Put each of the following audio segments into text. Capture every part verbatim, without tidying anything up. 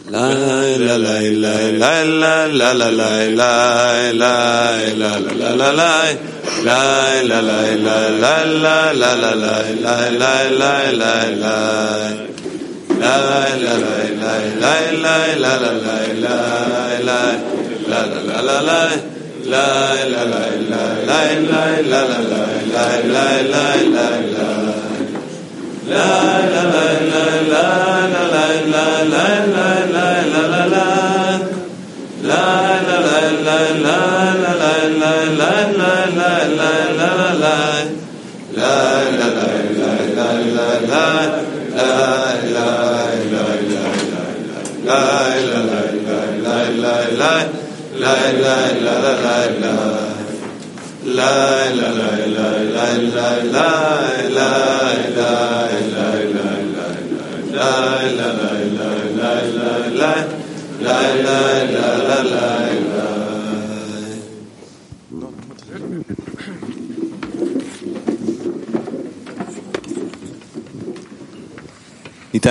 С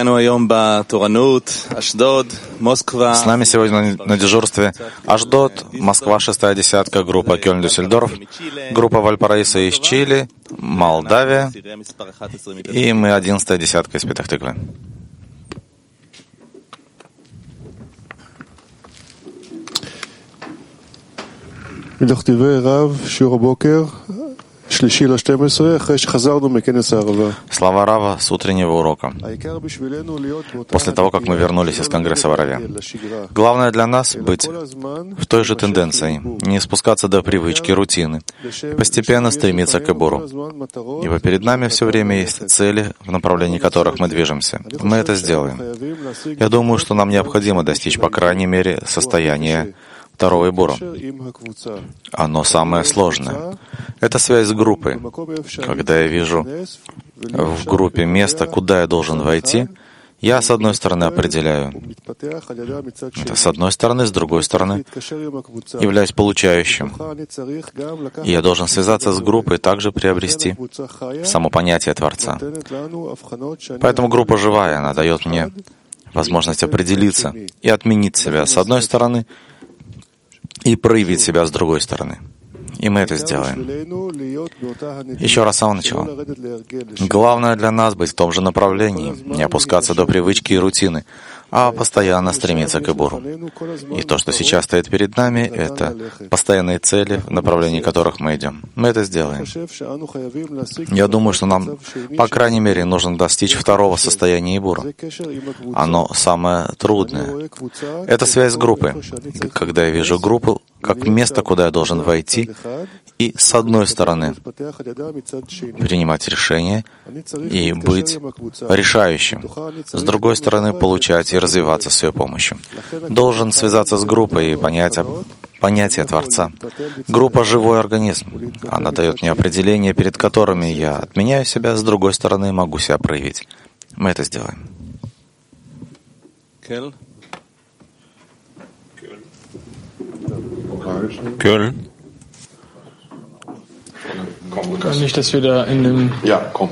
нами сегодня на дежурстве Ашдод, Москва, шестая десятка, группа Кёльн-Дюссельдорф, группа Вальпараисо из Чили, Молдавия, и мы одиннадцатая десятка из Петах-Тиквы. Слова Рава с утреннего урока. После того, как мы вернулись из Конгресса в Араве. Главное для нас — быть в той же тенденции, не спускаться до привычки, рутины, постепенно стремиться к Эбуру. Ибо перед нами все время есть цели, в направлении которых мы движемся. Мы это сделаем. Я думаю, что нам необходимо достичь, по крайней мере, состояния второго Эбура. Оно самое сложное. Это связь с группой. Когда я вижу в группе место, куда я должен войти, я, с одной стороны, определяю. Это с одной стороны, с другой стороны, являюсь получающим. И я должен связаться с группой и также приобрести само понятие Творца. Поэтому группа живая, она дает мне возможность определиться и отменить себя с одной стороны, и проявить себя с другой стороны. И мы это сделаем. Еще раз с самого начала. Главное для нас быть в том же направлении, не опускаться до привычки и рутины, а постоянно стремиться к Эбуру. И то, что сейчас стоит перед нами, это постоянные цели, в направлении которых мы идем. Мы это сделаем. Я думаю, что нам, по крайней мере, нужно достичь второго состояния Эбура. Оно самое трудное. Это связь с группой. Когда я вижу группу как место, куда я должен войти, и, с одной стороны, принимать решения и быть решающим, с другой стороны, получать и развиваться с ее помощью. Должен связаться с группой и понять понятие Творца. Группа — живой организм. Она дает мне определения, перед которыми я отменяю себя, с другой стороны, могу себя проявить. Мы это сделаем. Кёльн. Nicht, dass wir da in dem Ja, komm.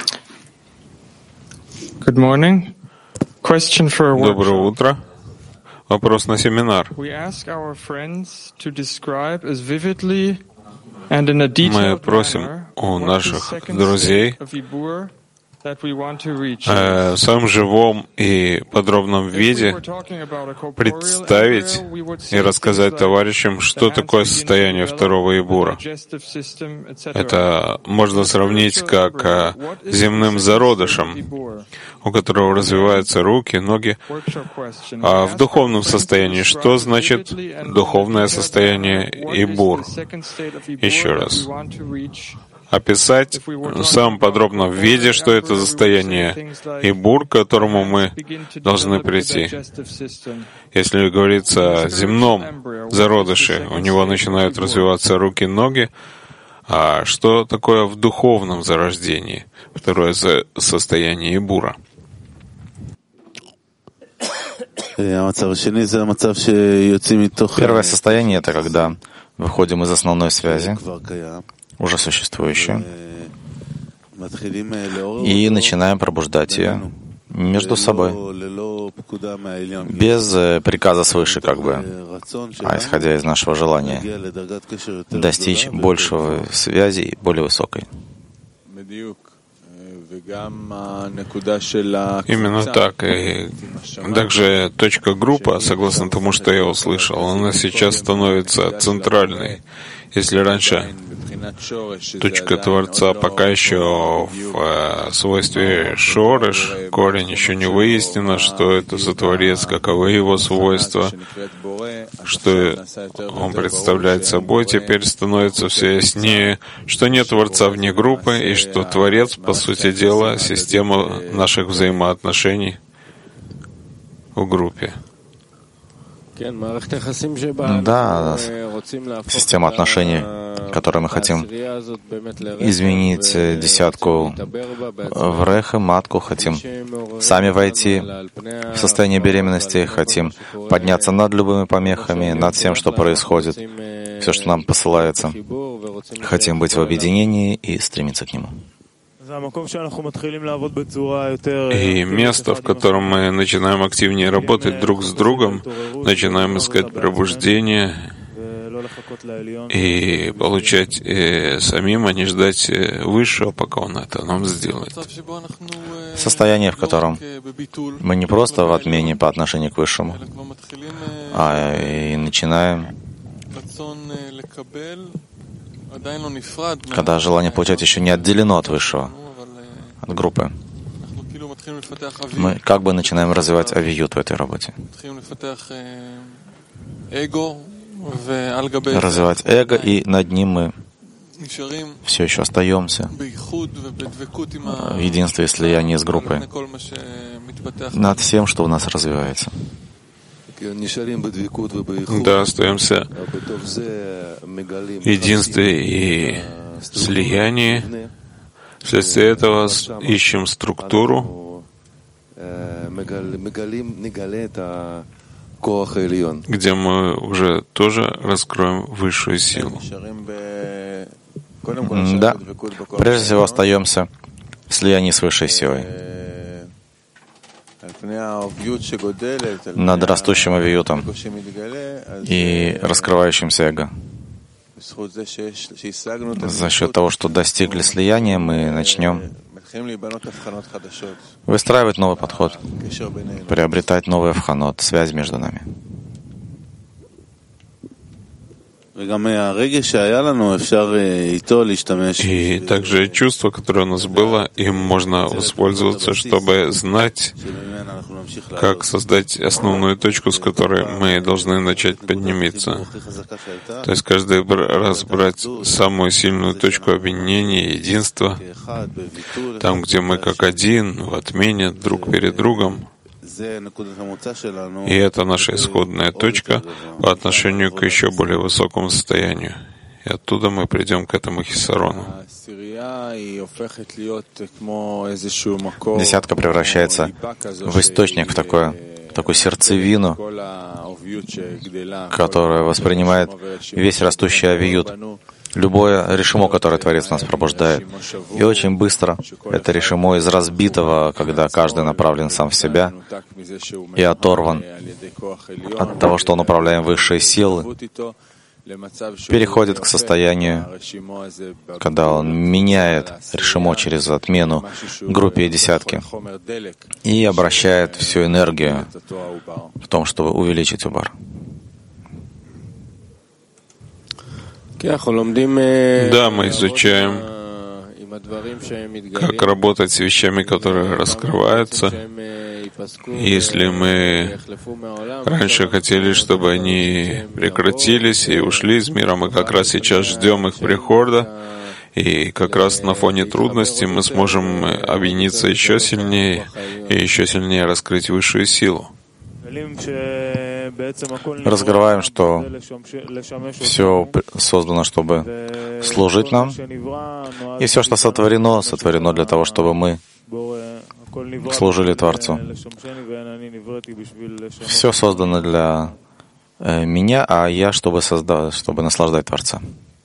Good morning. Question for a workshop. Доброе утро. Вопрос на семинар. We ask our friends to describe as vividly and in a detailed Мы просим manner у what наших the second друзей state of Ibur that we want to reach. э, в самом живом и подробном виде представить и рассказать товарищам, что такое состояние второго Ибура. Это можно сравнить как э, земным зародышем, у которого развиваются руки, ноги. А в духовном состоянии что значит духовное состояние Ибур? Еще раз. Описать в самом подробном виде, что это состояние Ибур, к которому мы должны прийти. Если говорится о земном зародыше, у него начинают развиваться руки, ноги. А что такое в духовном зарождении? Второе состояние Ибура. Первое состояние — это когда выходим из основной связи, уже существующую, и начинаем пробуждать ее между собой, без приказа свыше, как бы, а исходя из нашего желания достичь большего связи, более высокой. Именно так. И также точка группа, согласно тому, что я услышал, она сейчас становится центральной. Если раньше точка Творца пока еще в свойстве шореш, корень, еще не выяснено, что это за Творец, каковы его свойства, что он представляет собой, теперь становится все яснее, что нет Творца вне группы, и что Творец, по сути дела, система наших взаимоотношений в группе. Да, система отношений, которой мы хотим изменить десятку в рехе, матку, хотим сами войти в состояние беременности, хотим подняться над любыми помехами, над всем, что происходит, все, что нам посылается. Хотим быть в объединении и стремиться к нему. И место, в котором мы начинаем активнее работать друг с другом, начинаем искать пробуждение и получать э, самим, а не ждать Высшего, пока Он это нам сделает. Состояние, в котором мы не просто в отмене по отношению к Высшему, а и начинаем, когда желание получать еще не отделено от Высшего, от группы. Мы как бы начинаем развивать авиют в этой работе. Развивать эго, и над ним мы все еще остаемся в единстве и слиянии с группой, над всем, что у нас развивается. Да, остаемся в единстве и слиянии. Вследствие этого ищем структуру, где мы уже тоже раскроем высшую силу. Да, прежде всего остаемся в слиянии с высшей силой, над растущим авиютом и раскрывающимся эго. За счет того, что достигли слияния, мы начнем выстраивать новый подход, приобретать новый авханот, связь между нами. И также чувство, которое у нас было, им можно воспользоваться, чтобы знать, как создать основную точку, с которой мы должны начать подниматься. То есть каждый раз брать самую сильную точку объединения, единства, там, где мы как один, в отмене друг перед другом. И это наша исходная точка по отношению к еще более высокому состоянию. И оттуда мы придем к этому хисарону. Десятка превращается в источник, в такое, в такую сердцевину, которая воспринимает весь растущий авиют, любое решимо, которое Творец нас пробуждает. И очень быстро это решимо из разбитого, когда каждый направлен сам в себя и оторван от того, что он управляем высшей силы, переходит к состоянию, когда он меняет решимо через отмену группе и десятки и обращает всю энергию в том, чтобы увеличить убар. Да, мы изучаем, как работать с вещами, которые раскрываются. Если мы раньше хотели, чтобы они прекратились и ушли из мира, мы как раз сейчас ждем их прихода, и как раз на фоне трудностей мы сможем объединиться еще сильнее и еще сильнее раскрыть высшую силу. Раскрываем, что все создано, чтобы служить нам, и все, что сотворено, сотворено для того, чтобы мы служили Творцу. Все создано для э, меня, а я, чтобы создать, чтобы наслаждать Творца.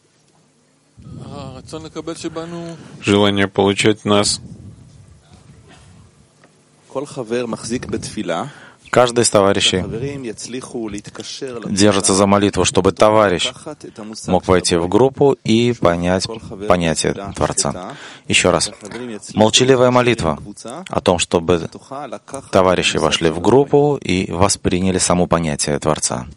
Желание получать нас. Каждый из товарищей держится за молитву, чтобы товарищ мог войти в группу и понять понятие Творца. Еще раз. Молчаливая молитва о том, чтобы товарищи вошли в группу и восприняли само понятие Творца.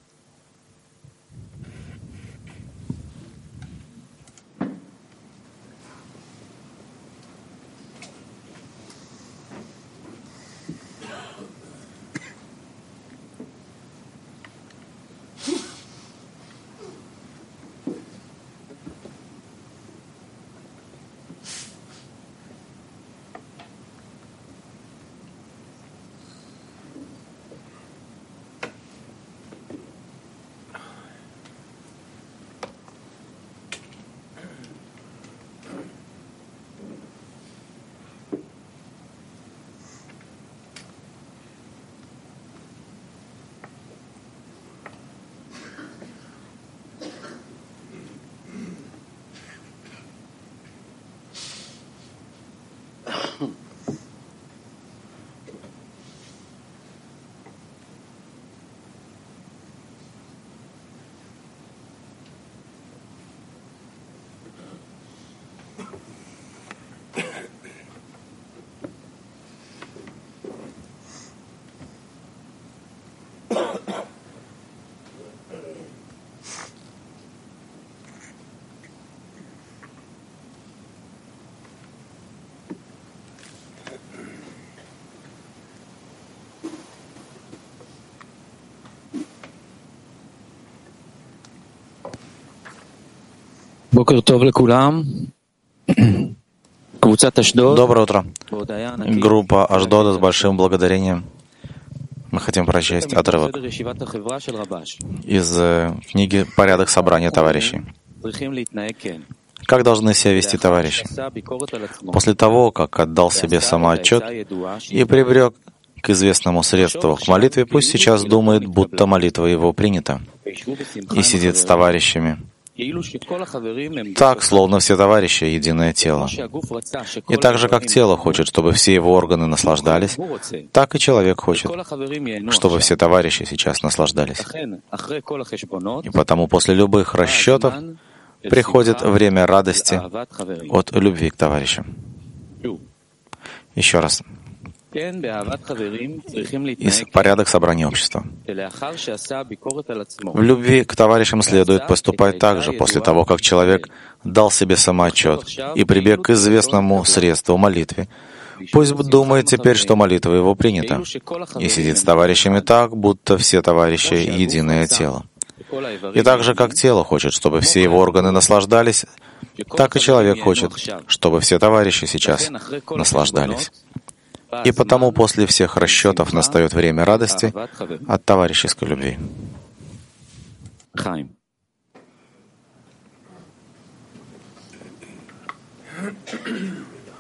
Доброе утро. Группа Ашдода с большим благодарением. Мы хотим прочесть отрывок из книги «Порядок собрания товарищей». Как должны себя вести товарищи? После того, как отдал себе самоотчет и приберег к известному средству к молитве, пусть сейчас думает, будто молитва его принята, и сидит с товарищами. Так, словно все товарищи — единое тело. И так же, как тело хочет, чтобы все его органы наслаждались, так и человек хочет, чтобы все товарищи сейчас наслаждались. И потому после любых расчетов приходит время радости от любви к товарищам. Еще раз. Из порядок собрания общества. В любви к товарищам следует поступать так же, после того, как человек дал себе самоотчет и прибег к известному средству молитве. Пусть думает теперь, что молитва его принята, и сидит с товарищами так, будто все товарищи — единое тело. И так же, как тело хочет, чтобы все его органы наслаждались, так и человек хочет, чтобы все товарищи сейчас наслаждались. И потому после всех расчетов настает время радости от товарищеской любви. Chaim.